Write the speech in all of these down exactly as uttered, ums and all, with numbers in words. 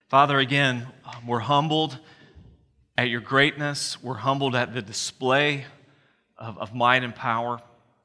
Father, again, um, we're humbled at your greatness. We're humbled at the display of, of might and power.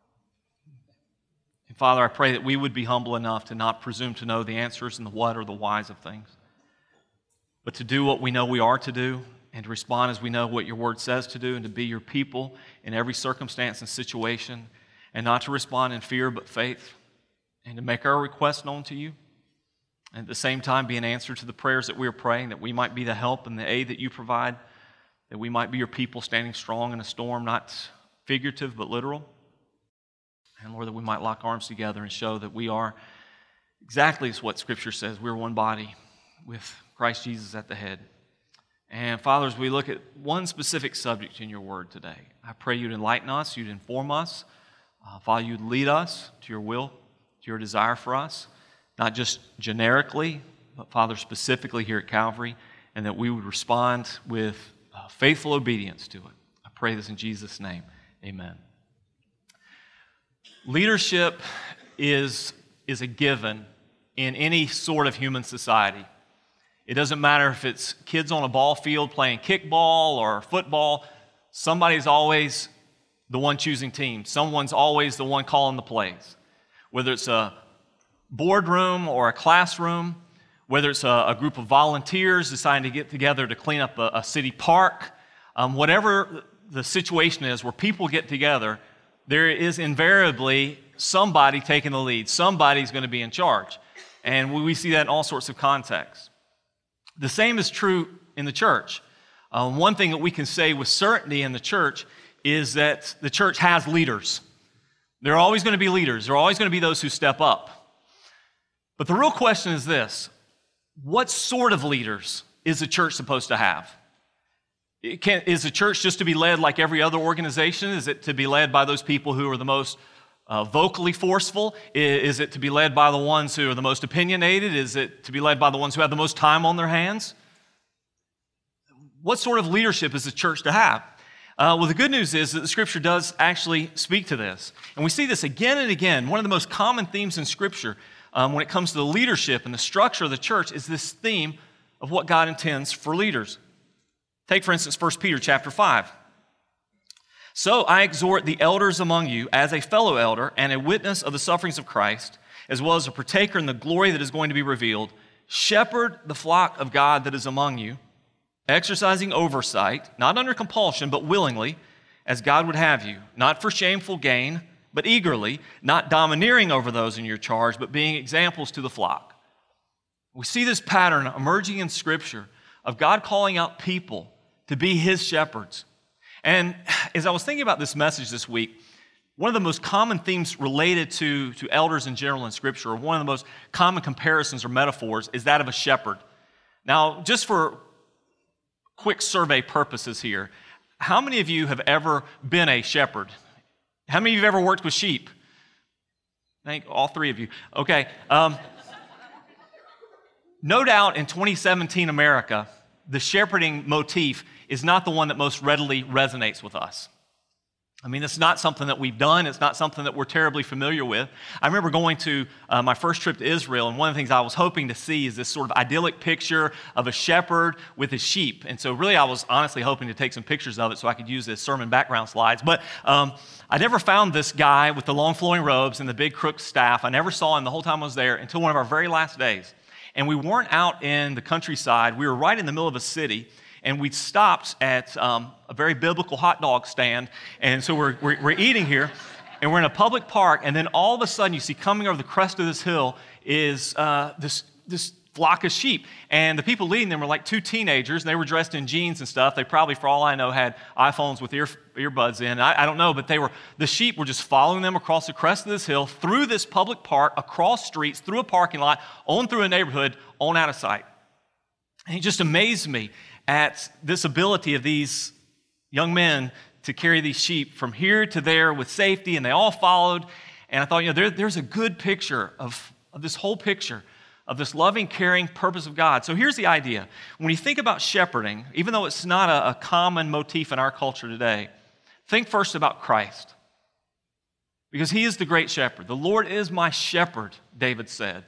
And Father, I pray that we would be humble enough to not presume to know the answers and the what or the whys of things, but to do what we know we are to do and to respond as we know what your word says to do, and to be your people in every circumstance and situation, and not to respond in fear but faith, and to make our requests known to you. And at the same time, be an answer to the prayers that we are praying, that we might be the help and the aid that you provide, that we might be your people standing strong in a storm, not figurative but literal. And Lord, that we might lock arms together and show that we are exactly as what Scripture says. We're one body with Christ Jesus at the head. And Father, as we look at one specific subject in your word today, I pray you'd enlighten us, you'd inform us. Uh, Father, you'd lead us to your will, to your desire for us. Not just generically, but Father, specifically here at Calvary, and that we would respond with uh, faithful obedience to it. I pray this in Jesus' name. Amen. Leadership is, is a given in any sort of human society. It doesn't matter if it's kids on a ball field playing kickball or football. Somebody's always the one choosing teams. Someone's always the one calling the plays. Whether it's a boardroom or a classroom, whether it's a, a group of volunteers deciding to get together to clean up a, a city park, um, whatever the situation is where people get together, there is invariably somebody taking the lead. Somebody's going to be in charge. And we, we see that in all sorts of contexts. The same is true in the church. Um, one thing that we can say with certainty in the church is that the church has leaders. There are always going to be leaders. There are always going to be those who step up. But the real question is this: what sort of leaders is the church supposed to have? It can, is the church just to be led like every other organization? Is it to be led by those people who are the most uh, vocally forceful? Is it to be led by the ones who are the most opinionated? Is it to be led by the ones who have the most time on their hands? What sort of leadership is the church to have? Uh, well, the good news is that the Scripture does actually speak to this. And we see this again and again. One of the most common themes in Scripture Um, when it comes to the leadership and the structure of the church is this theme of what God intends for leaders. Take, for instance, First Peter chapter five. So I exhort the elders among you as a fellow elder and a witness of the sufferings of Christ, as well as a partaker in the glory that is going to be revealed. Shepherd the flock of God that is among you, exercising oversight, not under compulsion, but willingly, as God would have you, not for shameful gain, but eagerly, not domineering over those in your charge, but being examples to the flock. We see this pattern emerging in Scripture of God calling out people to be His shepherds. And as I was thinking about this message this week, one of the most common themes related to, to elders in general in Scripture, or one of the most common comparisons or metaphors, is that of a shepherd. Now, just for quick survey purposes here, how many of you have ever been a shepherd? How many of you have ever worked with sheep? I think all three of you. Okay. Um, no doubt in twenty seventeen America, the shepherding motif is not the one that most readily resonates with us. I mean, it's not something that we've done. It's not something that we're terribly familiar with. I remember going to uh, my first trip to Israel, and one of the things I was hoping to see is this sort of idyllic picture of a shepherd with his sheep. And so really I was honestly hoping to take some pictures of it so I could use as sermon background slides. But um, I never found this guy with the long flowing robes and the big crooked staff. I never saw him the whole time I was there until one of our very last days. And we weren't out in the countryside. We were right in the middle of a city. And we stopped at um, a very biblical hot dog stand. And so we're, we're, we're eating here, and we're in a public park, and then all of a sudden you see coming over the crest of this hill is uh, this, this flock of sheep. And the people leading them were like two teenagers, and they were dressed in jeans and stuff. They probably, for all I know, had iPhones with ear, earbuds in. I, I don't know, but they were the sheep were just following them across the crest of this hill, through this public park, across streets, through a parking lot, on through a neighborhood, on out of sight. And it just amazed me at this ability of these young men to carry these sheep from here to there with safety, and they all followed. And I thought, you know, there, there's a good picture of, of this whole picture of this loving, caring purpose of God. So here's the idea. When you think about shepherding, even though it's not a, a common motif in our culture today, think first about Christ. Because He is the great shepherd. The Lord is my shepherd, David said.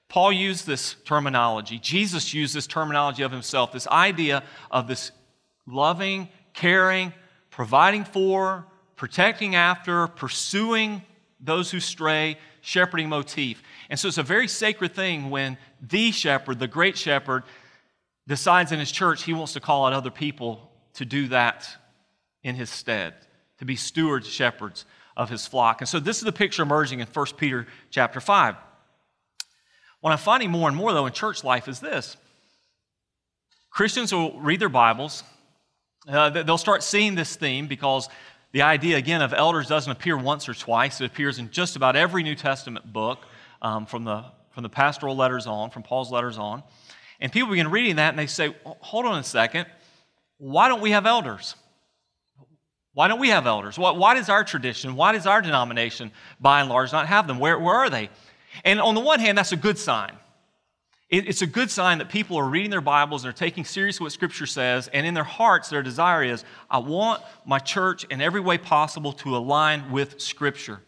Paul used this terminology. Jesus used this terminology of himself, this idea of this loving, caring, providing for, protecting after, pursuing those who stray, shepherding motif. And so it's a very sacred thing when the shepherd, the great shepherd, decides in his church he wants to call out other people to do that in his stead, to be stewards, shepherds of his flock. And so this is the picture emerging in First Peter chapter five. What I'm finding more and more, though, in church life is this. Christians will read their Bibles. Uh, they'll start seeing this theme because the idea, again, of elders doesn't appear once or twice. It appears in just about every New Testament book, um, from the from the pastoral letters on, from Paul's letters on. And people begin reading that and they say, hold on a second, why don't we have elders? Why don't we have elders? Why, why does our tradition, why does our denomination, by and large, not have them? Where, where are they? And on the one hand, that's a good sign. It, it's a good sign that people are reading their Bibles and are taking seriously what Scripture says, and in their hearts, their desire is, I want my church in every way possible to align with Scripture.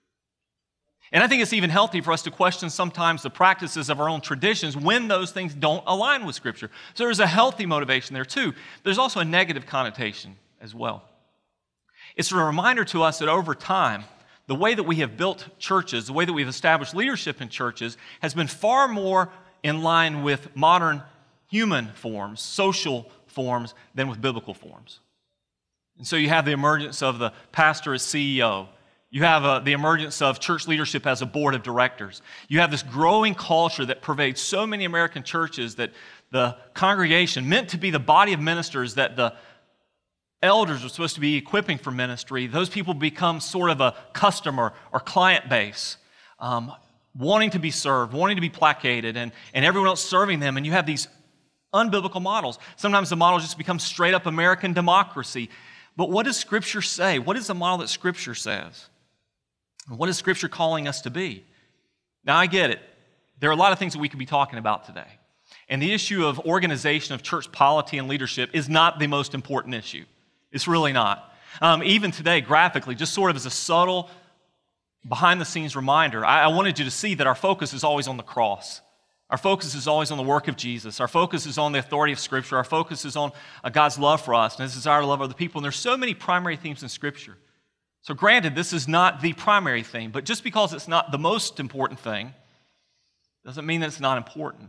And I think it's even healthy for us to question sometimes the practices of our own traditions when those things don't align with Scripture. So there's a healthy motivation there too. There's also a negative connotation as well. It's a reminder to us that over time, the way that we have built churches, the way that we've established leadership in churches has been far more in line with modern human forms, social forms, than with biblical forms. And so you have the emergence of the pastor as C E O. You have uh, the emergence of church leadership as a board of directors. You have this growing culture that pervades so many American churches that the congregation, meant to be the body of ministers that the elders are supposed to be equipping for ministry, those people become sort of a customer or client base, um, wanting to be served, wanting to be placated, and, and everyone else serving them. And you have these unbiblical models. Sometimes the model just becomes straight up American democracy. But what does Scripture say? What is the model that Scripture says? What is Scripture calling us to be? Now, I get it. There are a lot of things that we could be talking about today. And the issue of organization of church polity and leadership is not the most important issue. It's really not. Um, even today, graphically, just sort of as a subtle, behind-the-scenes reminder, I, I wanted you to see that our focus is always on the cross. Our focus is always on the work of Jesus. Our focus is on the authority of Scripture. Our focus is on uh, God's love for us and His desire to love other people. And there's so many primary themes in Scripture. So granted, this is not the primary theme, but just because it's not the most important thing doesn't mean that it's not important.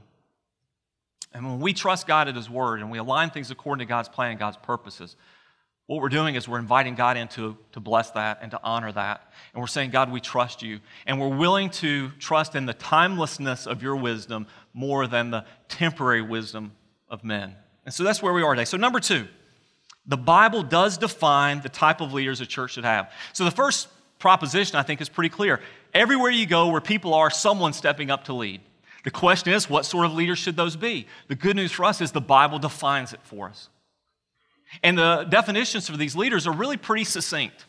And when we trust God at His Word and we align things according to God's plan and God's purposes, what we're doing is we're inviting God in to, to bless that and to honor that. And we're saying, God, we trust you. And we're willing to trust in the timelessness of your wisdom more than the temporary wisdom of men. And so that's where we are today. So number two, the Bible does define the type of leaders a church should have. So the first proposition, I think, is pretty clear. Everywhere you go where people are, someone's stepping up to lead. The question is, what sort of leaders should those be? The good news for us is the Bible defines it for us. And the definitions for these leaders are really pretty succinct.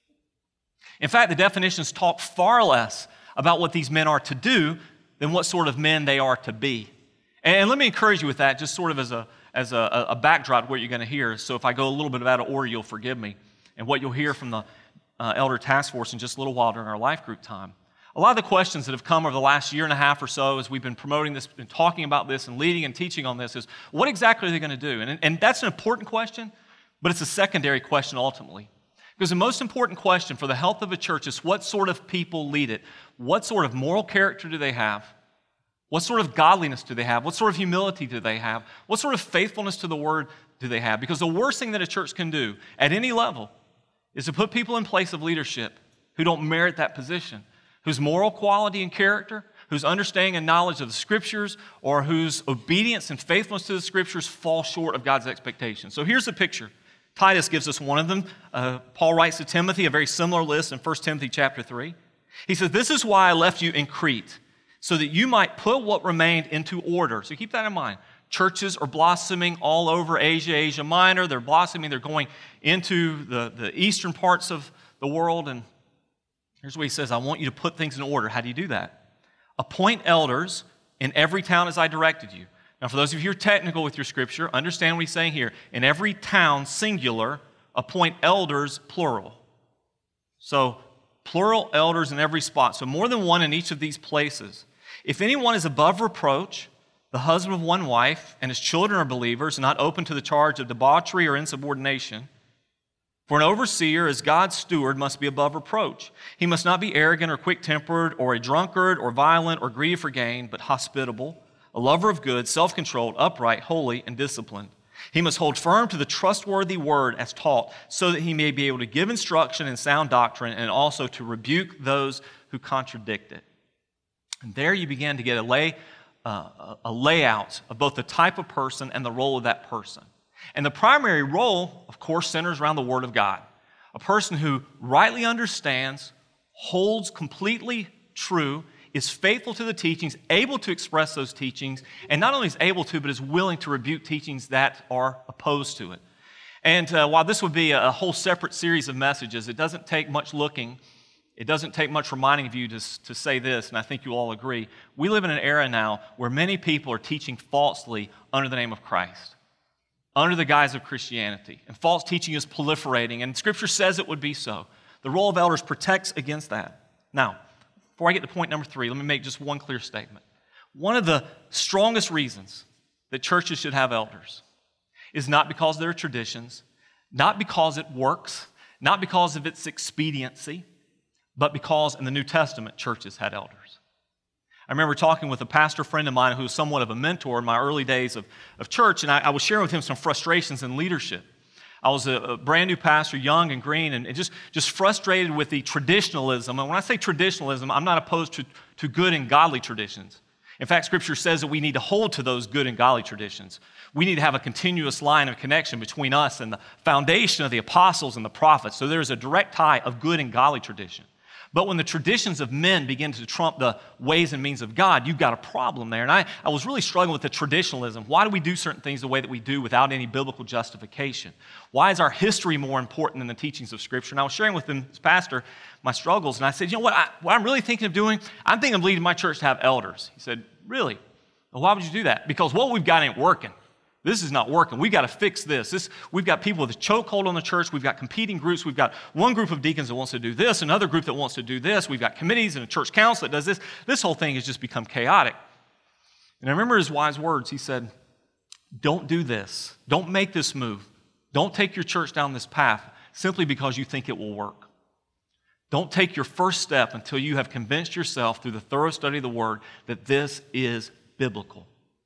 In fact, the definitions talk far less about what these men are to do than what sort of men they are to be. And let me encourage you with that, just sort of as a, as a, a backdrop to what you're going to hear. So if I go a little bit out of order, you'll forgive me. And what you'll hear from the uh, Elder Task Force in just a little while during our life group time. A lot of the questions that have come over the last year and a half or so as we've been promoting this, been talking about this and leading and teaching on this is, what exactly are they going to do? And, and that's an important question, but it's a secondary question ultimately. Because the most important question for the health of a church is what sort of people lead it? What sort of moral character do they have? What sort of godliness do they have? What sort of humility do they have? What sort of faithfulness to the Word do they have? Because the worst thing that a church can do at any level is to put people in place of leadership who don't merit that position, whose moral quality and character, whose understanding and knowledge of the Scriptures, or whose obedience and faithfulness to the Scriptures fall short of God's expectations. So here's the picture. Titus gives us one of them. Uh, Paul writes to Timothy a very similar list in First Timothy chapter three. He says, "This is why I left you in Crete, so that you might put what remained into order." So keep that in mind. Churches are blossoming all over Asia, Asia Minor. They're blossoming. They're going into the, the eastern parts of the world. And here's what he says, I want you to put things in order. How do you do that? Appoint elders in every town as I directed you. Now, for those of you who are technical with your Scripture, understand what he's saying here. In every town, singular, appoint elders, plural. So, plural elders in every spot. So more than one in each of these places. If anyone is above reproach, the husband of one wife, and his children are believers, not open to the charge of debauchery or insubordination, for an overseer, as God's steward, must be above reproach. He must not be arrogant or quick-tempered or a drunkard or violent or greedy for gain, but hospitable, a lover of good, self-controlled, upright, holy, and disciplined. He must hold firm to the trustworthy word as taught, so that he may be able to give instruction in sound doctrine and also to rebuke those who contradict it. And there you begin to get a, lay, uh, a layout of both the type of person and the role of that person. And the primary role, of course, centers around the Word of God. A person who rightly understands, holds completely true, is faithful to the teachings, able to express those teachings, and not only is able to, but is willing to rebuke teachings that are opposed to it. And uh, while this would be a whole separate series of messages, it doesn't take much looking, it doesn't take much reminding of you to, to say this, and I think you all agree. We live in an era now where many people are teaching falsely under the name of Christ, under the guise of Christianity. And false teaching is proliferating, and Scripture says it would be so. The role of elders protects against that. Now, before I get to point number three, let me make just one clear statement. One of the strongest reasons that churches should have elders is not because there are traditions, not because it works, not because of its expediency, but because in the New Testament, churches had elders. I remember talking with a pastor friend of mine who was somewhat of a mentor in my early days of, of church, and I, I was sharing with him some frustrations in leadership. I was a, a brand new pastor, young and green, and, and just, just frustrated with the traditionalism. And when I say traditionalism, I'm not opposed to, to good and godly traditions. In fact, Scripture says that we need to hold to those good and godly traditions. We need to have a continuous line of connection between us and the foundation of the apostles and the prophets. So there's a direct tie of good and godly tradition. But when the traditions of men begin to trump the ways and means of God, you've got a problem there. And I, I was really struggling with the traditionalism. Why do we do certain things the way that we do without any biblical justification? Why is our history more important than the teachings of Scripture? And I was sharing with them, this pastor, my struggles, and I said, you know what, I, what I'm really thinking of doing, I'm thinking of leading my church to have elders. He said, really? Well, why would you do that? Because what we've got ain't working. This is not working. We've got to fix this. this. We've got people with a chokehold on the church. We've got competing groups. We've got one group of deacons that wants to do this, another group that wants to do this. We've got committees and a church council that does this. This whole thing has just become chaotic. And I remember his wise words. He said, don't do this. Don't make this move. Don't take your church down this path simply because you think it will work. Don't take your first step until you have convinced yourself through the thorough study of the Word that this is biblical.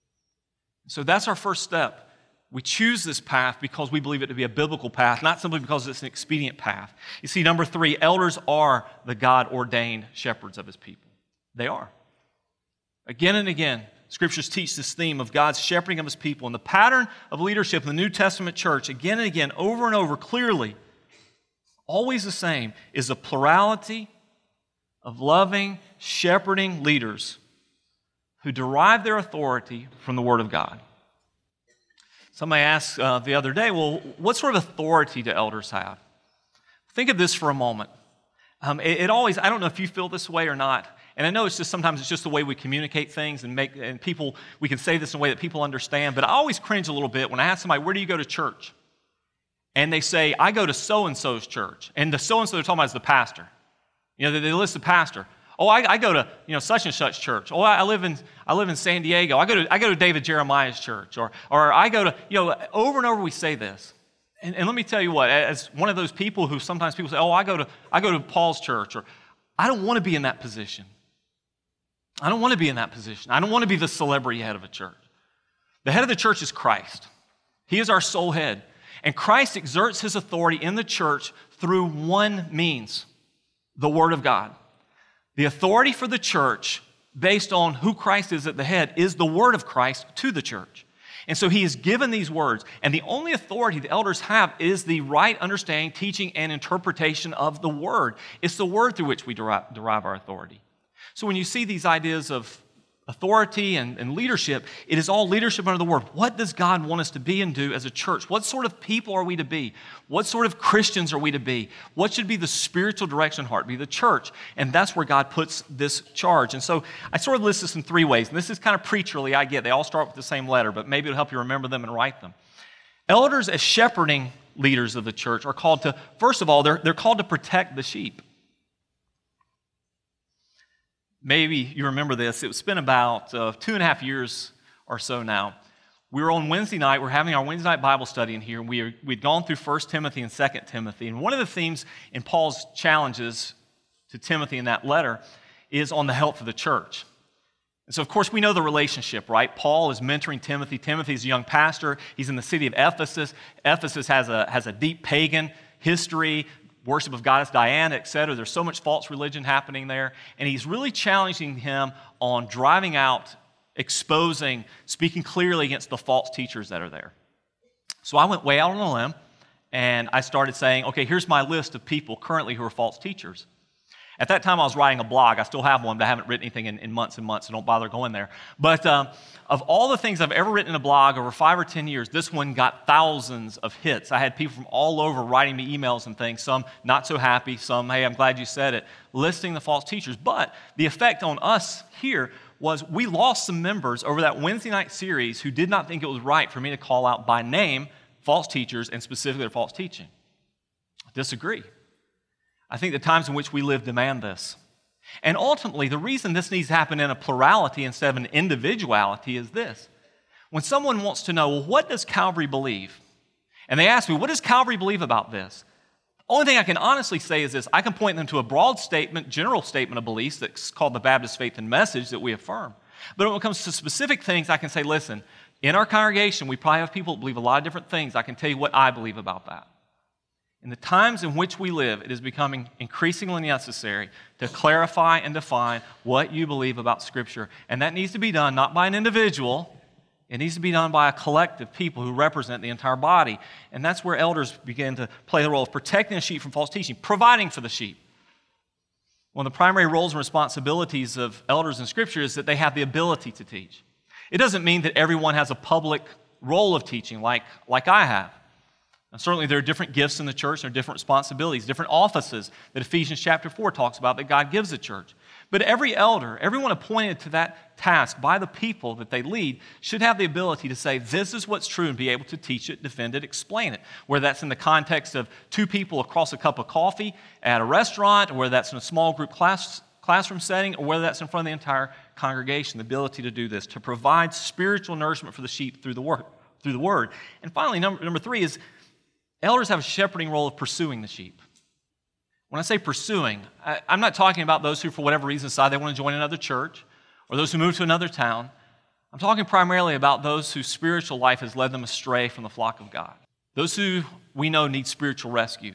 So that's our first step. We choose this path because we believe it to be a biblical path, not simply because it's an expedient path. You see, number three, elders are the God-ordained shepherds of His people. They are. Again and again, Scriptures teach this theme of God's shepherding of His people. And the pattern of leadership in the New Testament church, again and again, over and over, clearly, always the same, is a plurality of loving, shepherding leaders who derive their authority from the Word of God. Somebody asked uh, the other day, well, what sort of authority do elders have? Think of this for a moment. Um, it, it always, I don't know if you feel this way or not, and I know it's just sometimes it's just the way we communicate things and make, and people, we can say this in a way that people understand, but I always cringe a little bit when I ask somebody, where do you go to church? And they say, I go to so-and-so's church. And the so-and-so they're talking about is the pastor. You know, they, they list the pastor. Oh, I, I go to, you know, such and such church. Oh, I live in I live in San Diego. I go to I go to David Jeremiah's church, or or I go to, you know, over and over we say this. And, and let me tell you what, as one of those people who sometimes people say, oh, I go to I go to Paul's church, or I don't want to be in that position. I don't want to be in that position. I don't want to be the celebrity head of a church. The head of the church is Christ. He is our sole head. And Christ exerts His authority in the church through one means, the Word of God. The authority for the church, based on who Christ is at the head, is the word of Christ to the church. And so He has given these words, and the only authority the elders have is the right understanding, teaching, and interpretation of the word. It's the word through which we derive, derive our authority. So when you see these ideas of authority and, and leadership, it is all leadership under the word. What does God want us to be and do as a church? What sort of people are we to be? What sort of Christians are we to be? What should be the spiritual direction heart? Be the church. And that's where God puts this charge. And so I sort of list this in three ways. And this is kind of preacherly, I get. They all start with the same letter, but maybe it'll help you remember them and write them. Elders as shepherding leaders of the church are called to, first of all, they're, they're called to protect the sheep. maybe you remember this. It's been about uh, two and a half years or so now. We were on Wednesday night. We're having our Wednesday night Bible study in here. We are, we'd gone through First Timothy and Second Timothy. And one of the themes in Paul's challenges to Timothy in that letter is on the health of the church. And so, of course, we know the relationship, right? Paul is mentoring Timothy. Timothy's a young pastor. He's in the city of Ephesus. Ephesus has a, has a deep pagan history, worship of goddess Diana, et cetera. There's so much false religion happening there. And he's really challenging him on driving out, exposing, speaking clearly against the false teachers that are there. So I went way out on a limb, and I started saying, okay, here's my list of people currently who are false teachers. At that time, I was writing a blog. I still have one, but I haven't written anything in, in months and months, so don't bother going there. But um, of all the things I've ever written in a blog over five or ten years, this one got thousands of hits. I had people from all over writing me emails and things, some not so happy, some, hey, I'm glad you said it, listing the false teachers. But the effect on us here was we lost some members over that Wednesday night series who did not think it was right for me to call out by name false teachers and specifically their false teaching. I disagree. I think the times in which we live demand this. And ultimately, the reason this needs to happen in a plurality instead of an individuality is this. When someone wants to know, well, what does Calvary believe? And they ask me, what does Calvary believe about this? The only thing I can honestly say is this. I can point them to a broad statement, general statement of beliefs that's called the Baptist Faith and Message that we affirm. But when it comes to specific things, I can say, listen, in our congregation, we probably have people that believe a lot of different things. I can tell you what I believe about that. In the times in which we live, it is becoming increasingly necessary to clarify and define what you believe about Scripture. And that needs to be done not by an individual. It needs to be done by a collective people who represent the entire body. And that's where elders begin to play the role of protecting the sheep from false teaching, providing for the sheep. One of the primary roles and responsibilities of elders in Scripture is that they have the ability to teach. It doesn't mean that everyone has a public role of teaching like, like I have. And certainly there are different gifts in the church, there are different responsibilities, different offices that Ephesians chapter four talks about that God gives the church. But every elder, everyone appointed to that task by the people that they lead should have the ability to say, this is what's true, and be able to teach it, defend it, explain it. Whether that's in the context of two people across a cup of coffee at a restaurant, or whether that's in a small group class, classroom setting, or whether that's in front of the entire congregation, the ability to do this, to provide spiritual nourishment for the sheep through the word. Through the word. And finally, number, number three is elders have a shepherding role of pursuing the sheep. When I say pursuing, I, I'm not talking about those who, for whatever reason, decide they want to join another church or those who move to another town. I'm talking primarily about those whose spiritual life has led them astray from the flock of God. Those who we know need spiritual rescue.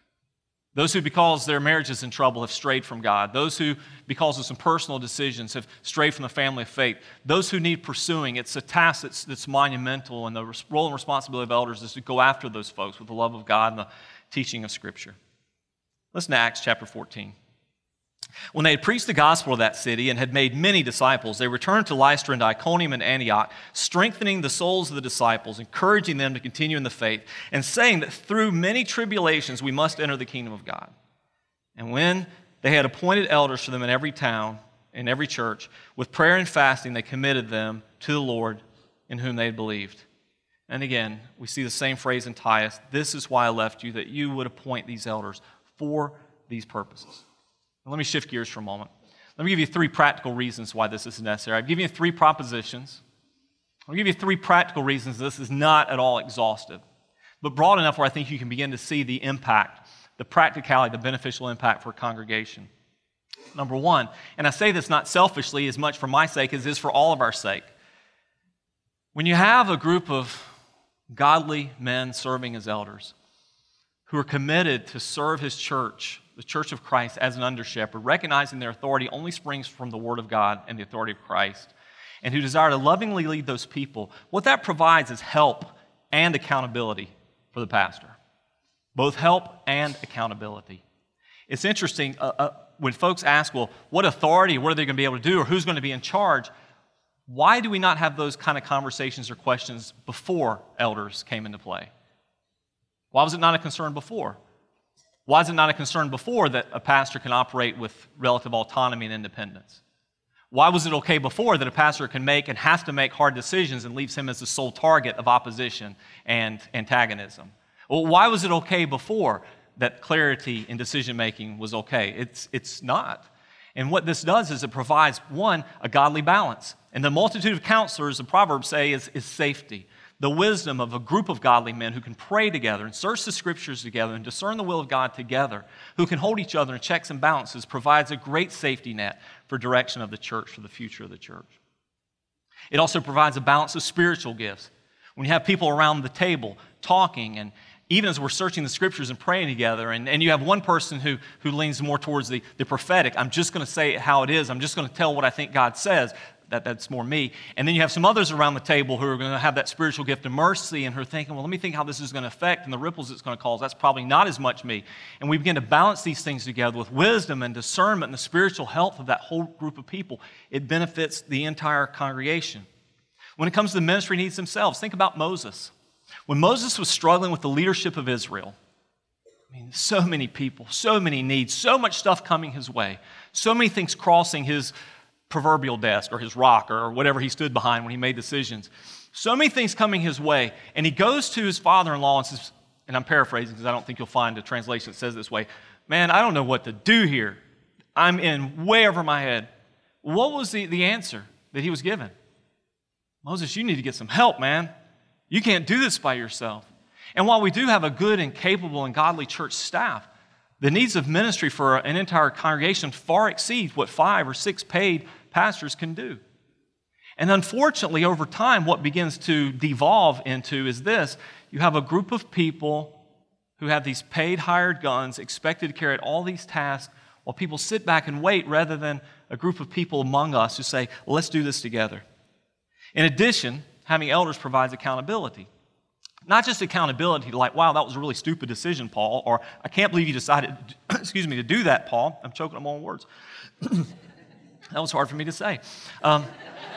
Those who, because their marriage is in trouble, have strayed from God. Those who, because of some personal decisions, have strayed from the family of faith. Those who need pursuing. It's a task that's, that's monumental, and the role and responsibility of elders is to go after those folks with the love of God and the teaching of Scripture. Listen to Acts chapter fourteen. When they had preached the gospel of that city and had made many disciples, they returned to Lystra and Iconium and Antioch, strengthening the souls of the disciples, encouraging them to continue in the faith, and saying that through many tribulations we must enter the kingdom of God. And when they had appointed elders for them in every town, in every church, with prayer and fasting, they committed them to the Lord in whom they had believed. And again, we see the same phrase in Titus, this is why I left you, that you would appoint these elders for these purposes. Let me shift gears for a moment. Let me give you three practical reasons why this is necessary. I've given you three propositions. I'll give you three practical reasons this is not at all exhaustive, but broad enough where I think you can begin to see the impact, the practicality, the beneficial impact for a congregation. Number one, and I say this not selfishly as much for my sake as it is for all of our sake. When you have a group of godly men serving as elders who are committed to serve His church, the church of Christ, as an under-shepherd, recognizing their authority only springs from the Word of God and the authority of Christ, and who desire to lovingly lead those people, what that provides is help and accountability for the pastor. Both help and accountability. It's interesting, uh, uh, when folks ask, well, what authority, what are they going to be able to do, or who's going to be in charge, why do we not have those kind of conversations or questions before elders came into play? Why was it not a concern before? Why is it not a concern before that a pastor can operate with relative autonomy and independence? Why was it okay before that a pastor can make and has to make hard decisions and leaves him as the sole target of opposition and antagonism? Well, why was it okay before that clarity in decision-making was okay? It's, it's not. And what this does is it provides, one, a godly balance. And the multitude of counselors, the Proverbs say, is, is safety. The wisdom of a group of godly men who can pray together and search the Scriptures together and discern the will of God together, who can hold each other in checks and balances, provides a great safety net for direction of the church, for the future of the church. It also provides a balance of spiritual gifts. When you have people around the table talking, and even as we're searching the Scriptures and praying together, and, and you have one person who, who leans more towards the, the prophetic, I'm just going to say it how it is, I'm just going to tell what I think God says, that, that's more me. And then you have some others around the table who are going to have that spiritual gift of mercy, and who are thinking, well, let me think how this is going to affect and the ripples it's going to cause. That's probably not as much me. And we begin to balance these things together with wisdom and discernment and the spiritual health of that whole group of people. It benefits the entire congregation. When it comes to the ministry needs themselves, think about Moses. When Moses was struggling with the leadership of Israel, I mean, so many people, so many needs, so much stuff coming his way, so many things crossing his proverbial desk or his rock or whatever he stood behind when he made decisions. So many things coming his way, and he goes to his father-in-law and says, and I'm paraphrasing because I don't think you'll find a translation that says it this way, man, I don't know what to do here. I'm in way over my head. What was the, the answer that he was given? Moses, you need to get some help, man. You can't do this by yourself. And while we do have a good and capable and godly church staff, the needs of ministry for an entire congregation far exceed what five or six paid pastors can do. And unfortunately, over time, what begins to devolve into is this. You have a group of people who have these paid hired guns expected to carry out all these tasks while people sit back and wait, rather than a group of people among us who say, well, let's do this together. In addition, having elders provides accountability. Not just accountability, like, wow, that was a really stupid decision, Paul, or I can't believe you decided, excuse me, to do that, Paul. I'm choking on my own words. That was hard for me to say. Um,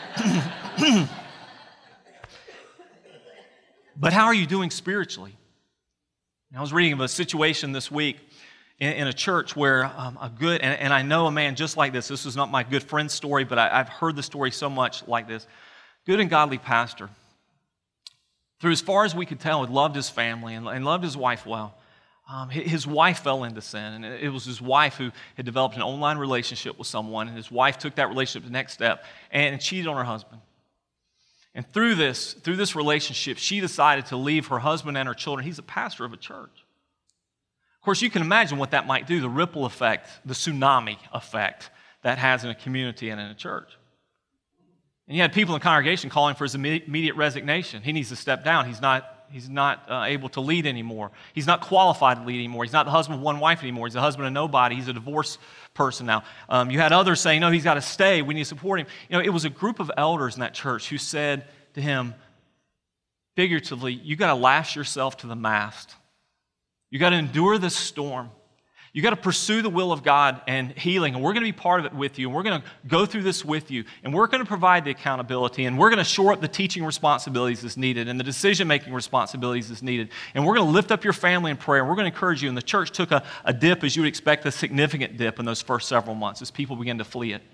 but how are you doing spiritually? I was reading of a situation this week in, in a church where um, a good, and, and I know a man just like this. This is not my good friend's story, but I, I've heard the story so much like this. Good and godly pastor, through as far as we could tell, had loved his family and, and loved his wife well. Um, his wife fell into sin, and it was his wife who had developed an online relationship with someone, and his wife took that relationship to the next step and cheated on her husband. And through this, through this relationship, she decided to leave her husband and her children. He's a pastor of a church. Of course, you can imagine what that might do, the ripple effect, the tsunami effect that has in a community and in a church. And you had people in the congregation calling for his immediate resignation. He needs to step down. He's not, he's not uh, able to lead anymore. He's not qualified to lead anymore. He's not the husband of one wife anymore. He's the husband of nobody. He's a divorced person now. Um, you had others saying, no, he's got to stay. We need to support him. You know, it was a group of elders in that church who said to him, figuratively, you got to lash yourself to the mast. You got to endure this storm. You got to pursue the will of God and healing, and we're going to be part of it with you, and we're going to go through this with you, and we're going to provide the accountability, and we're going to shore up the teaching responsibilities as needed and the decision-making responsibilities as needed, and we're going to lift up your family in prayer, and we're going to encourage you. And the church took a, a dip, as you would expect, a significant dip in those first several months as people began to flee it.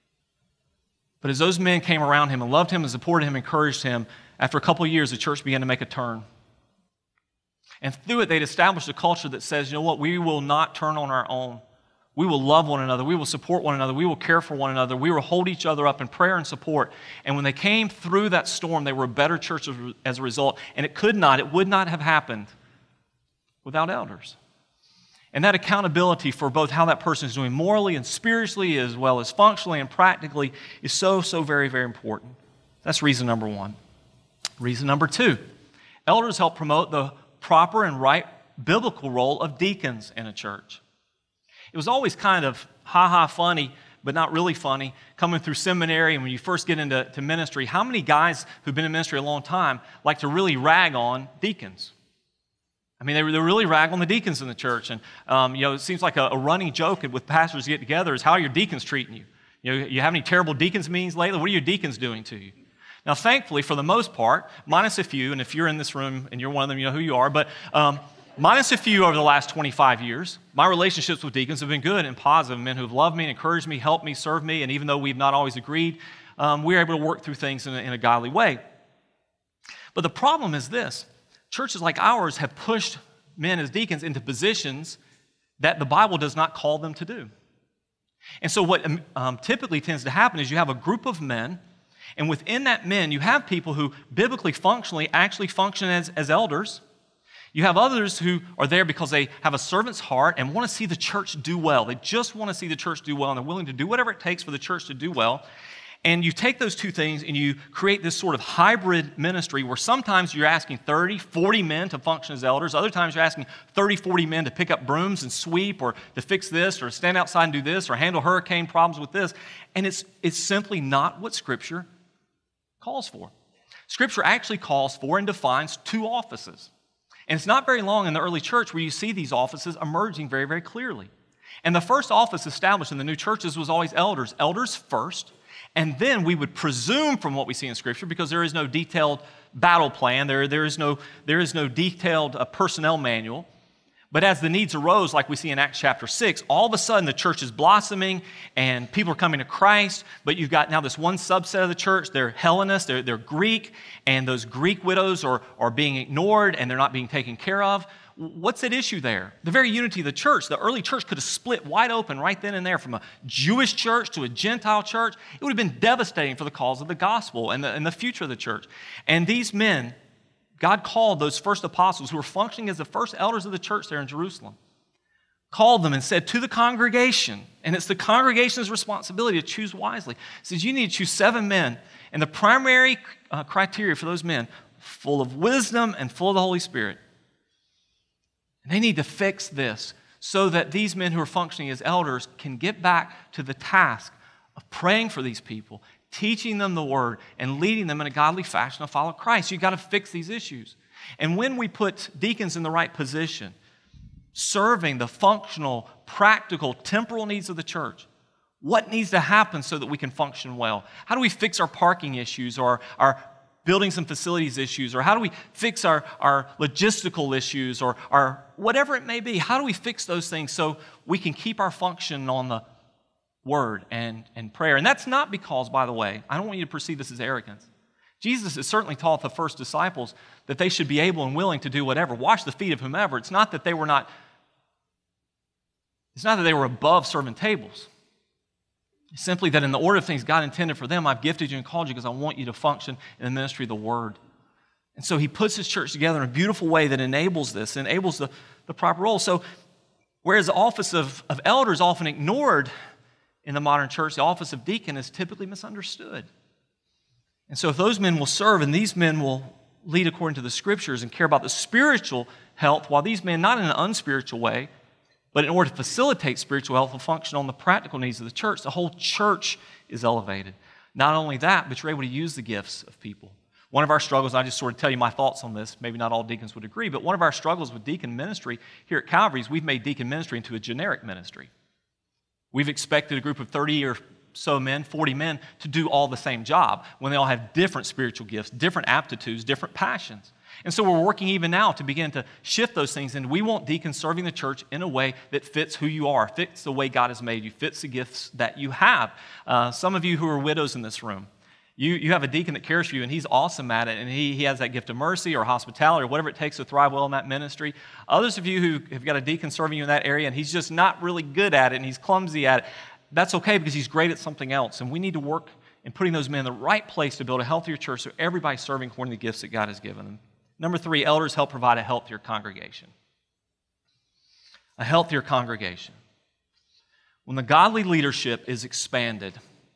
But as those men came around him and loved him and supported him, encouraged him, after a couple of years, the church began to make a turn. And through it, they'd established a culture that says, you know what, we will not turn on our own. We will love one another. We will support one another. We will care for one another. We will hold each other up in prayer and support. And when they came through that storm, they were a better church as a result. And it could not, it would not have happened without elders. And that accountability for both how that person is doing morally and spiritually, as well as functionally and practically, is so, so very, very important. That's reason number one. Reason number two, elders help promote the proper and right biblical role of deacons in a church. It was always kind of ha-ha funny, but not really funny, coming through seminary and when you first get into to ministry, how many guys who've been in ministry a long time like to really rag on deacons? I mean, they, they really rag on the deacons in the church. And, um, you know, it seems like a, a running joke with pastors get together is, how are your deacons treating you? You know, you have any terrible deacons meetings lately? What are your deacons doing to you? Now, thankfully, for the most part, minus a few, and if you're in this room and you're one of them, you know who you are, but um, minus a few over the last twenty-five years, my relationships with deacons have been good and positive. Men who have loved me, encouraged me, helped me, served me, and even though we've not always agreed, um, we're able to work through things in a, in a godly way. But the problem is this. Churches like ours have pushed men as deacons into positions that the Bible does not call them to do. And so what um, typically tends to happen is you have a group of men, and within that men, you have people who biblically functionally actually function as, as elders. You have others who are there because they have a servant's heart and want to see the church do well. They just want to see the church do well, and they're willing to do whatever it takes for the church to do well. And you take those two things and you create this sort of hybrid ministry where sometimes you're asking thirty, forty men to function as elders. Other times you're asking thirty, forty men to pick up brooms and sweep or to fix this or stand outside and do this or handle hurricane problems with this. And it's, it's simply not what Scripture calls for. Scripture actually calls for and defines two offices. And it's not very long in the early church where you see these offices emerging very, very clearly. And the first office established in the new churches was always elders. Elders first. And then we would presume from what we see in Scripture, because there is no detailed battle plan, there, there, is, no, there is no detailed uh, personnel manual. But as the needs arose, like we see in Acts chapter six, all of a sudden the church is blossoming and people are coming to Christ, but you've got now this one subset of the church, they're Hellenists, they're, they're Greek, and those Greek widows are, are being ignored and they're not being taken care of. What's at issue there? The very unity of the church. The early church could have split wide open right then and there from a Jewish church to a Gentile church. It would have been devastating for the cause of the gospel and the, and the future of the church. And these men, God called those first apostles who were functioning as the first elders of the church there in Jerusalem, called them and said to the congregation, and it's the congregation's responsibility to choose wisely. He says, you need to choose seven men, and the primary uh, criteria for those men, full of wisdom and full of the Holy Spirit. They need to fix this so that these men who are functioning as elders can get back to the task of praying for these people, teaching them the word, and leading them in a godly fashion to follow Christ. You've got to fix these issues. And when we put deacons in the right position, serving the functional, practical, temporal needs of the church, what needs to happen so that we can function well? How do we fix our parking issues or our buildings and facilities issues, or how do we fix our, our logistical issues, or our whatever it may be? How do we fix those things so we can keep our function on the word and, and prayer? And that's not because, by the way, I don't want you to perceive this as arrogance. Jesus has certainly taught the first disciples that they should be able and willing to do whatever, wash the feet of whomever. It's not that they were not, it's not that they were above serving tables. It's simply that in the order of things God intended for them, I've gifted you and called you because I want you to function in the ministry of the Word. And so He puts His church together in a beautiful way that enables this, enables the, the proper role. So whereas the office of, of elder is often ignored in the modern church, the office of deacon is typically misunderstood. And so if those men will serve and these men will lead according to the Scriptures and care about the spiritual health, while these men, not in an unspiritual way, but in order to facilitate spiritual health and function on the practical needs of the church, the whole church is elevated. Not only that, but you're able to use the gifts of people. One of our struggles, I just sort of tell you my thoughts on this, maybe not all deacons would agree, but one of our struggles with deacon ministry here at Calvary is we've made deacon ministry into a generic ministry. We've expected a group of thirty or so men, forty men, to do all the same job when they all have different spiritual gifts, different aptitudes, different passions. And so we're working even now to begin to shift those things, and we want deacons serving the church in a way that fits who you are, fits the way God has made you, fits the gifts that you have. Uh, some of you who are widows in this room, you, you have a deacon that cares for you, and he's awesome at it, and he, he has that gift of mercy or hospitality or whatever it takes to thrive well in that ministry. Others of you who have got a deacon serving you in that area, and he's just not really good at it, and he's clumsy at it, that's okay because he's great at something else, and we need to work in putting those men in the right place to build a healthier church so everybody's serving according to the gifts that God has given them. Number three, elders help provide a healthier congregation. A healthier congregation. When the godly leadership is expanded,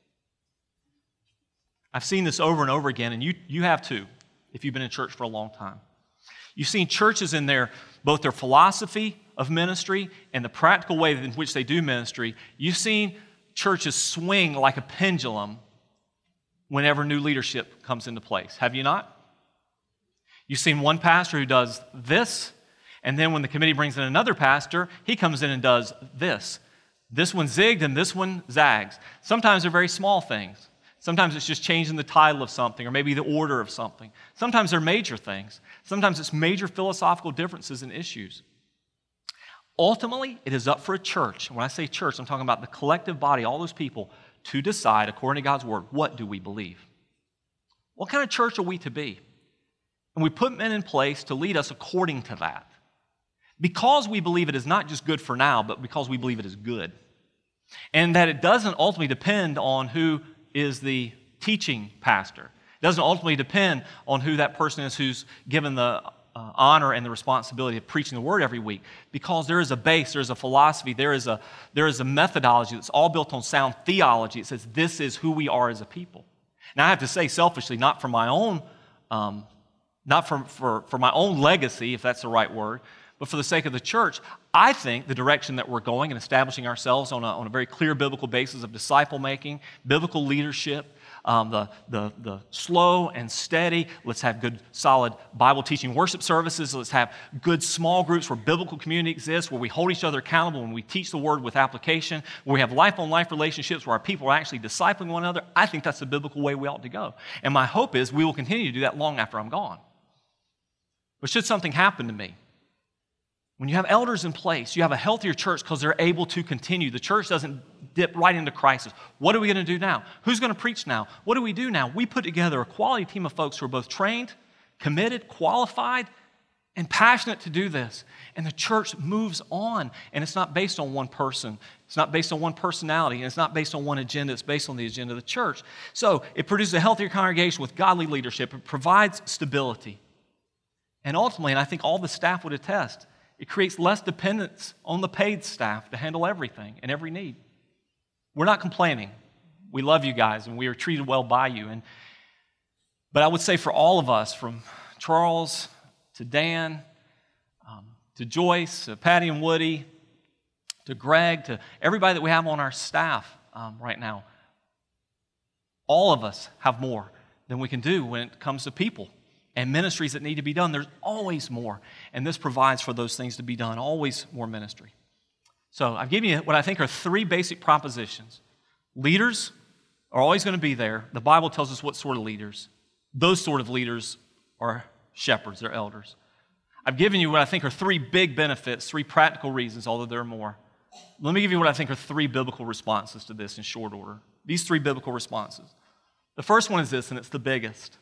I've seen this over and over again, and you, you have too, if you've been in church for a long time. You've seen churches in their, both their philosophy of ministry and the practical way in which they do ministry. You've seen churches swing like a pendulum whenever new leadership comes into place. Have you not? You've seen one pastor who does this, and then when the committee brings in another pastor, he comes in and does this. This one zigged and this one zags. Sometimes they're very small things. Sometimes it's just changing the title of something or maybe the order of something. Sometimes they're major things. Sometimes it's major philosophical differences and issues. Ultimately, it is up for a church. When I say church, I'm talking about the collective body, all those people, to decide, according to God's word, what do we believe? What kind of church are we to be? And we put men in place to lead us according to that. Because we believe it is not just good for now, but because we believe it is good. And that it doesn't ultimately depend on who is the teaching pastor. It doesn't ultimately depend on who that person is who's given the uh, honor and the responsibility of preaching the word every week, because there is a base, there is a philosophy, there is a, there is a methodology that's all built on sound theology. It says this is who we are as a people. Now I have to say selfishly, not for my own, um, not for, for, for my own legacy, if that's the right word, but for the sake of the church, I think the direction that we're going and establishing ourselves on a, on a very clear biblical basis of disciple making, biblical leadership, um, the, the, the slow and steady, let's have good, solid Bible teaching worship services, let's have good small groups where biblical community exists, where we hold each other accountable and we teach the word with application, where we have life-on-life relationships where our people are actually discipling one another. I think that's the biblical way we ought to go. And my hope is we will continue to do that long after I'm gone. But should something happen to me, when you have elders in place, you have a healthier church because they're able to continue. The church doesn't dip right into crisis. What are we going to do now? Who's going to preach now? What do we do now? We put together a quality team of folks who are both trained, committed, qualified, and passionate to do this. And the church moves on, and it's not based on one person. It's not based on one personality, and it's not based on one agenda. It's based on the agenda of the church. So it produces a healthier congregation with godly leadership. It provides stability. And ultimately, and I think all the staff would attest, it creates less dependence on the paid staff to handle everything and every need. We're not complaining. We love you guys, and we are treated well by you. And, but I would say for all of us, from Charles to Dan, um, to Joyce, to Patty and Woody, to Greg, to everybody that we have on our staff um, right now, all of us have more than we can do when it comes to people and ministries that need to be done. There's always more, and this provides for those things to be done, always more ministry. So I've given you what I think are three basic propositions. Leaders are always going to be there. The Bible tells us what sort of leaders. Those sort of leaders are shepherds, they're elders. I've given you what I think are three big benefits, three practical reasons, although there are more. Let me give you what I think are three biblical responses to this in short order. These three biblical responses. The first one is this, and it's the biggest.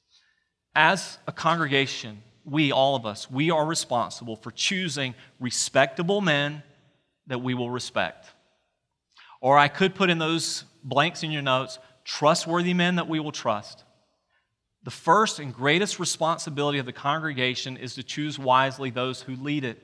As a congregation, we, all of us, we are responsible for choosing respectable men that we will respect. Or I could put in those blanks in your notes, trustworthy men that we will trust. The first and greatest responsibility of the congregation is to choose wisely those who lead it.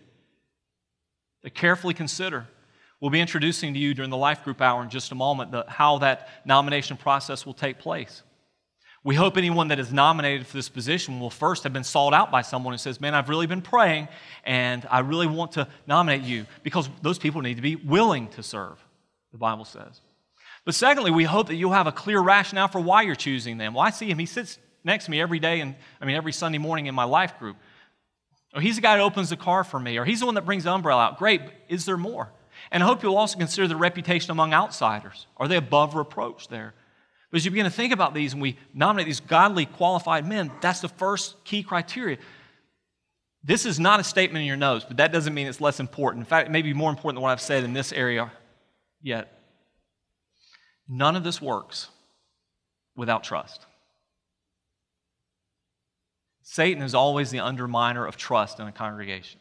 To carefully consider. We'll be introducing to you during the life group hour in just a moment the, how that nomination process will take place. We hope anyone that is nominated for this position will first have been sought out by someone who says, man, I've really been praying and I really want to nominate you, because those people need to be willing to serve, the Bible says. But secondly, we hope that you'll have a clear rationale for why you're choosing them. Well, I see him. He sits next to me every day, and I mean every Sunday morning in my life group. Or he's the guy that opens the car for me, or he's the one that brings the umbrella out. Great, but is there more? And I hope you'll also consider the reputation among outsiders. Are they above reproach there? But as you begin to think about these and we nominate these godly, qualified men, that's the first key criteria. This is not a statement in your notes, but that doesn't mean it's less important. In fact, it may be more important than what I've said in this area yet. None of this works without trust. Satan is always the underminer of trust in a congregation.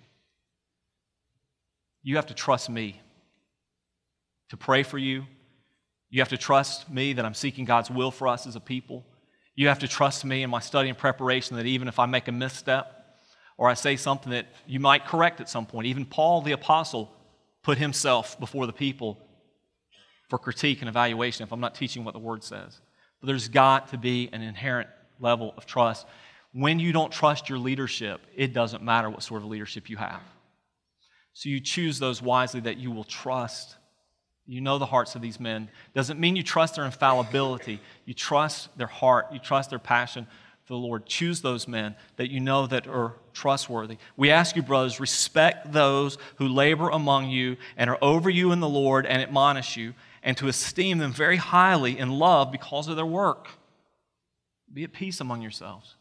You have to trust me to pray for you. You have to trust me that I'm seeking God's will for us as a people. You have to trust me in my study and preparation that even if I make a misstep or I say something that you might correct at some point, even Paul the apostle put himself before the people for critique and evaluation if I'm not teaching what the Word says. But there's got to be an inherent level of trust. When you don't trust your leadership, it doesn't matter what sort of leadership you have. So you choose those wisely that you will trust. You know the hearts of these men. Doesn't mean you trust their infallibility. You trust their heart. You trust their passion for the Lord. Choose those men that you know that are trustworthy. We ask you, brothers, respect those who labor among you and are over you in the Lord and admonish you, and to esteem them very highly in love because of their work. Be at peace among yourselves.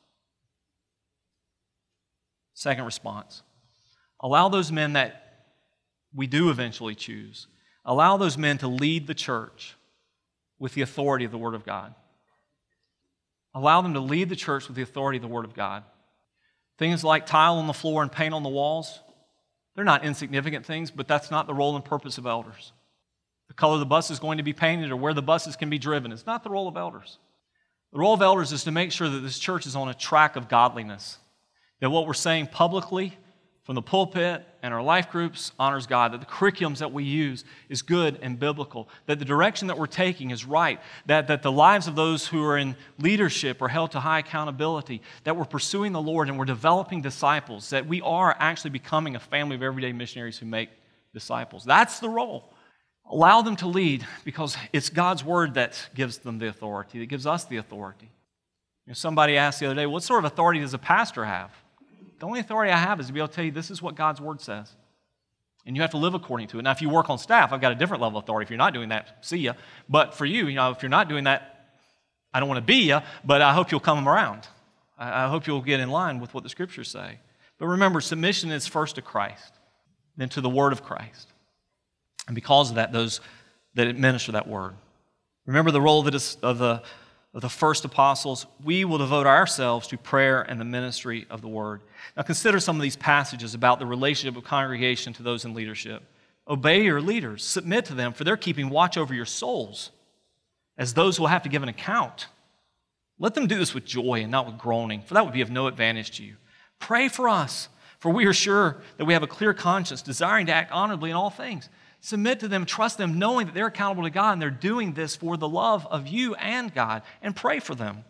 Second response. Allow those men that we do eventually choose, allow those men to lead the church with the authority of the Word of God. Allow them to lead the church with the authority of the Word of God. Things like tile on the floor and paint on the walls, they're not insignificant things, but that's not the role and purpose of elders. The the color the bus is going to be painted or where the buses can be driven. It's not the role of elders. The role of elders is to make sure that this church is on a track of godliness, that what we're saying publicly from the pulpit and our life groups honors God, that the curriculums that we use is good and biblical, that the direction that we're taking is right, that, that the lives of those who are in leadership are held to high accountability, that we're pursuing the Lord and we're developing disciples, that we are actually becoming a family of everyday missionaries who make disciples. That's the role. Allow them to lead because it's God's word that gives them the authority, that gives us the authority. You know, somebody asked the other day, what sort of authority does a pastor have? The only authority I have is to be able to tell you this is what God's word says. And you have to live according to it. Now, if you work on staff, I've got a different level of authority. If you're not doing that, see ya. But for you, you know, if you're not doing that, I don't want to be ya, but I hope you'll come around. I hope you'll get in line with what the scriptures say. But remember, submission is first to Christ, then to the word of Christ. And because of that, those that administer that word. Remember the role of the, of the, of the first apostles. We will devote ourselves to prayer and the ministry of the word. Now consider some of these passages about the relationship of congregation to those in leadership. Obey your leaders. Submit to them, for they're keeping watch over your souls as those who will have to give an account. Let them do this with joy and not with groaning, for that would be of no advantage to you. Pray for us, for we are sure that we have a clear conscience, desiring to act honorably in all things. Submit to them, trust them, knowing that they're accountable to God and they're doing this for the love of you and God, and pray for them.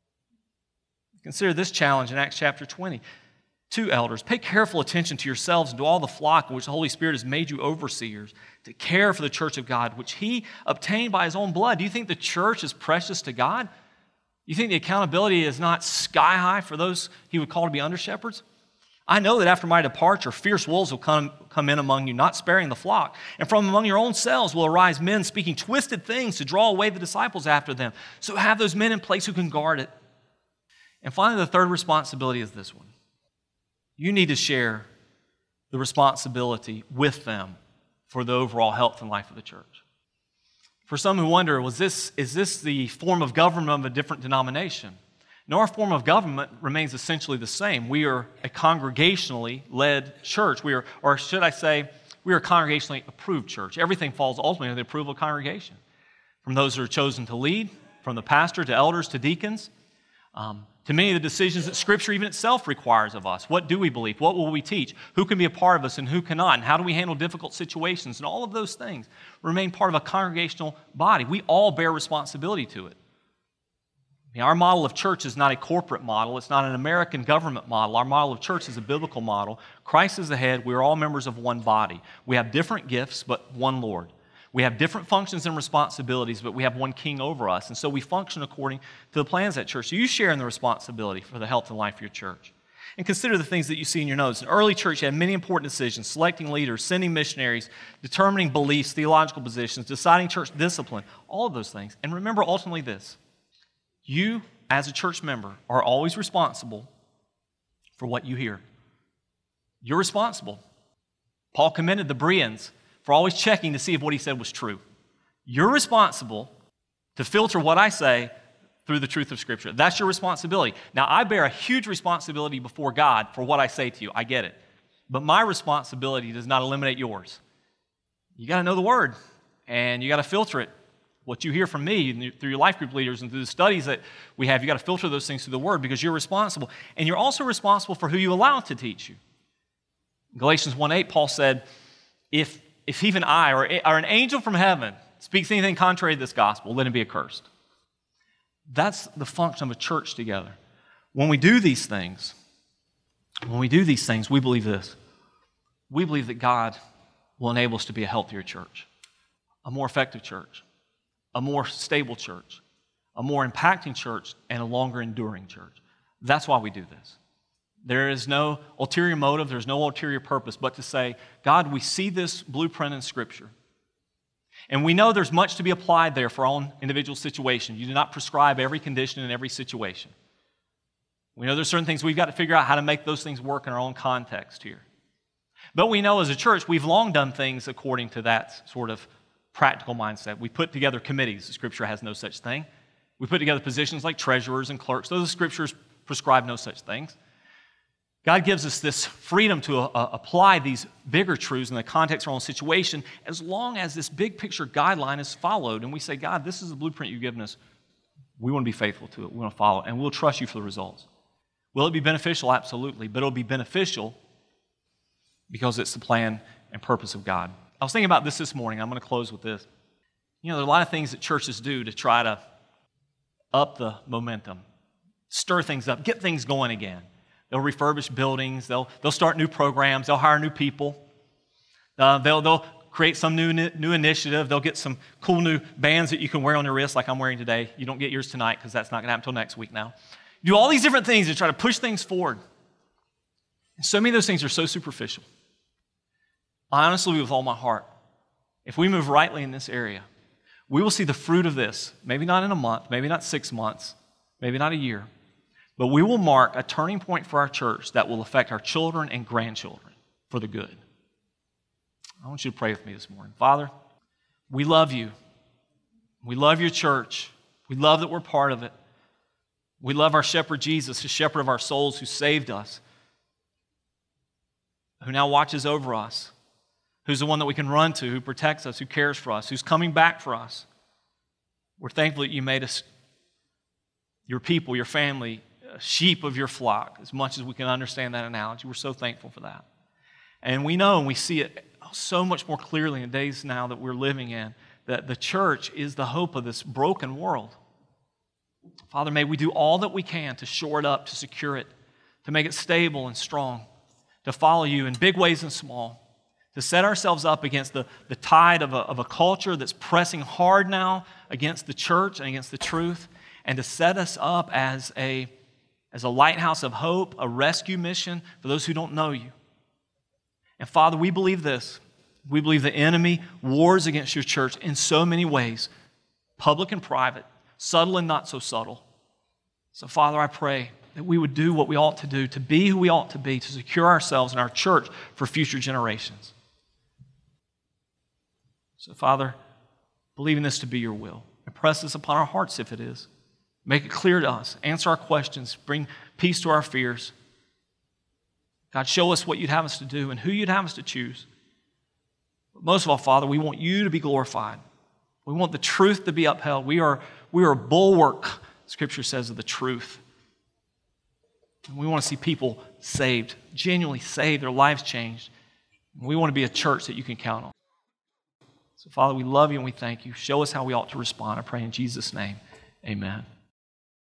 Consider this challenge in Acts chapter twenty. Two elders, pay careful attention to yourselves and to all the flock in which the Holy Spirit has made you overseers, to care for the church of God, which He obtained by His own blood. Do you think the church is precious to God? You think the accountability is not sky high for those He would call to be under shepherds? I know that after my departure, fierce wolves will come, come in among you, not sparing the flock. And from among your own selves will arise men speaking twisted things to draw away the disciples after them. So have those men in place who can guard it. And finally, the third responsibility is this one. You need to share the responsibility with them for the overall health and life of the church. For some who wonder, was this, is this the form of government of a different denomination? No, our form of government remains essentially the same. We are a congregationally led church. We are, or should I say, we are a congregationally approved church. Everything falls ultimately under the approval of congregation. From those who are chosen to lead, from the pastor to elders to deacons, um, to many of the decisions that Scripture even itself requires of us. What do we believe? What will we teach? Who can be a part of us and who cannot? And how do we handle difficult situations? And all of those things remain part of a congregational body. We all bear responsibility to it. Now, our model of church is not a corporate model. It's not an American government model. Our model of church is a biblical model. Christ is the head. We are all members of one body. We have different gifts, but one Lord. We have different functions and responsibilities, but we have one king over us. And so we function according to the plans of that church. So you share in the responsibility for the health and life of your church. And consider the things that you see in your notes. In early church, you had many important decisions: selecting leaders, sending missionaries, determining beliefs, theological positions, deciding church discipline, all of those things. And remember ultimately this: you, as a church member, are always responsible for what you hear. You're responsible. Paul commended the Bereans for always checking to see if what he said was true. You're responsible to filter what I say through the truth of Scripture. That's your responsibility. Now, I bear a huge responsibility before God for what I say to you. I get it. But my responsibility does not eliminate yours. You got to know the Word, and you got to filter it. What you hear from me through your life group leaders and through the studies that we have, you got to filter those things through the Word because you're responsible. And you're also responsible for who you allow to teach you. In Galatians one eight, Paul said, if, if even I or, or an angel from heaven speaks anything contrary to this gospel, let him be accursed. That's the function of a church together. When we do these things, when we do these things, we believe this. We believe that God will enable us to be a healthier church, a more effective church, a more stable church, a more impacting church, and a longer enduring church. That's why we do this. There is no ulterior motive, there's no ulterior purpose, but to say, God, we see this blueprint in Scripture. And we know there's much to be applied there for our own individual situation. You do not prescribe every condition in every situation. We know there's certain things we've got to figure out how to make those things work in our own context here. But we know as a church, we've long done things according to that sort of practical mindset. We put together committees. The Scripture has no such thing. We put together positions like treasurers and clerks. Those scriptures prescribe no such things. God gives us this freedom to uh, apply these bigger truths in the context of our own situation as long as this big picture guideline is followed. And we say, God, this is the blueprint you've given us. We want to be faithful to it. We want to follow it. And we'll trust you for the results. Will it be beneficial? Absolutely. But it'll be beneficial because it's the plan and purpose of God. I was thinking about this this morning. I'm going to close with this. You know, there are a lot of things that churches do to try to up the momentum, stir things up, get things going again. They'll refurbish buildings. They'll, they'll start new programs. They'll hire new people. Uh, they'll, they'll create some new, new initiative. They'll get some cool new bands that you can wear on your wrist like I'm wearing today. You don't get yours tonight because that's not going to happen until next week now. You do all these different things to try to push things forward. And so many of those things are so superficial. I honestly believe with all my heart, if we move rightly in this area, we will see the fruit of this, maybe not in a month, maybe not six months, maybe not a year, but we will mark a turning point for our church that will affect our children and grandchildren for the good. I want you to pray with me this morning. Father, we love you. We love your church. We love that we're part of it. We love our shepherd Jesus, the shepherd of our souls who saved us, who now watches over us, who's the one that we can run to, who protects us, who cares for us, who's coming back for us. We're thankful that you made us your people, your family, sheep of your flock, as much as we can understand that analogy. We're so thankful for that. And we know and we see it so much more clearly in the days now that we're living in, that the church is the hope of this broken world. Father, may we do all that we can to shore it up, to secure it, to make it stable and strong, to follow you in big ways and small, to set ourselves up against the, the tide of a, of a culture that's pressing hard now against the church and against the truth, and to set us up as a, as a lighthouse of hope, a rescue mission for those who don't know you. And Father, we believe this. We believe the enemy wars against your church in so many ways, public and private, subtle and not so subtle. So Father, I pray that we would do what we ought to do, to be who we ought to be, to secure ourselves and our church for future generations. So Father, believing this to be your will, impress this upon our hearts if it is. Make it clear to us. Answer our questions. Bring peace to our fears. God, show us what you'd have us to do and who you'd have us to choose. But most of all, Father, we want you to be glorified. We want the truth to be upheld. We are, we are a bulwark, Scripture says, of the truth. And we want to see people saved, genuinely saved, their lives changed. And we want to be a church that you can count on. So, Father, we love you and we thank you. Show us how we ought to respond. I pray in Jesus' name. Amen.